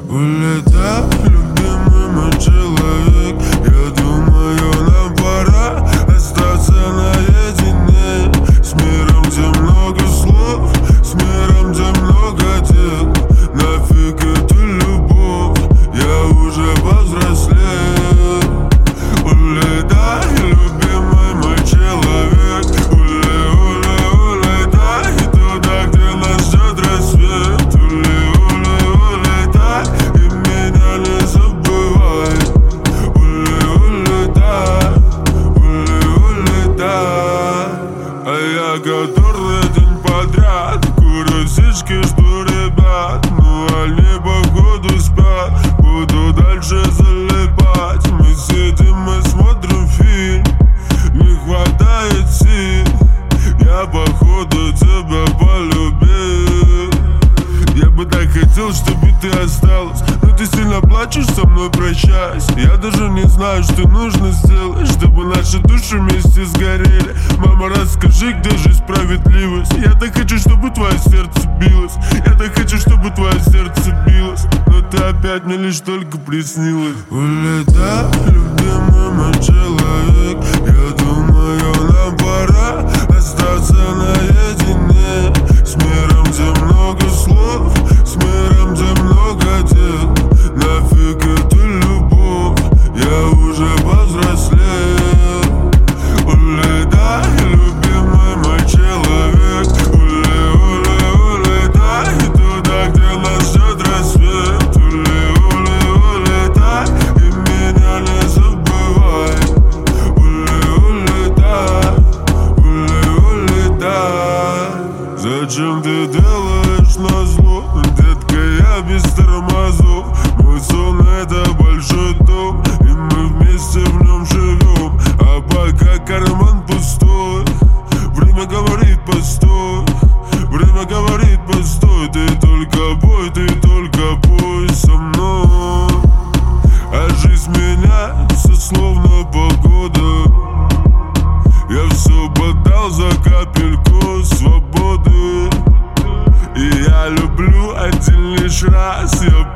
Улетай, любимый мой человек. Я думаю, нам пора остаться наедине. С миром, где много слов, с миром, где много дел. Нафиг эту любовь, я уже повзрослел. Улетай, любимый мой человек. Улетай туда, где нас ждет рассвет. Улетай и меня не забывай. Улетай. А я который день подряд курю сишки, жду ребят. Ну они походу спят, буду дальше залипать. Мы сидим и смотрим фильм, не хватает сил. Я походу тебя полюбил. Я бы так хотел, чтобы ты осталась, но ты сильно плачешь, со мной прощаясь. Я даже не знаю, что нужно сделать, чтобы наши души вместе сгорели. Мама, расскажи, где же справедливость? Я так хочу, чтобы твое сердце билось. Я так хочу, чтобы твое сердце билось. Но ты опять мне лишь только приснилась. Улетай, любимый мой человек. Я думаю, нам пора остаться наедине. С миром, где много слов, с миром, где много дел. Нафиг эту любовь, я уже повзрослел. Улетай, любимый мой человек. Улетай туда, где нас ждет рассвет. Улетай и меня не забывай. Улетай. Зачем ты делаешь назло, детка, я без тормозов. Мой сон — это большой дом, и мы вместе в нем живем. А пока карман пустой, время говорит постой. Время говорит постой, ты только пой со мной. А жизнь меняется, словно погода. Я все подал за капельку свободы. И я люблю один лишь раз, я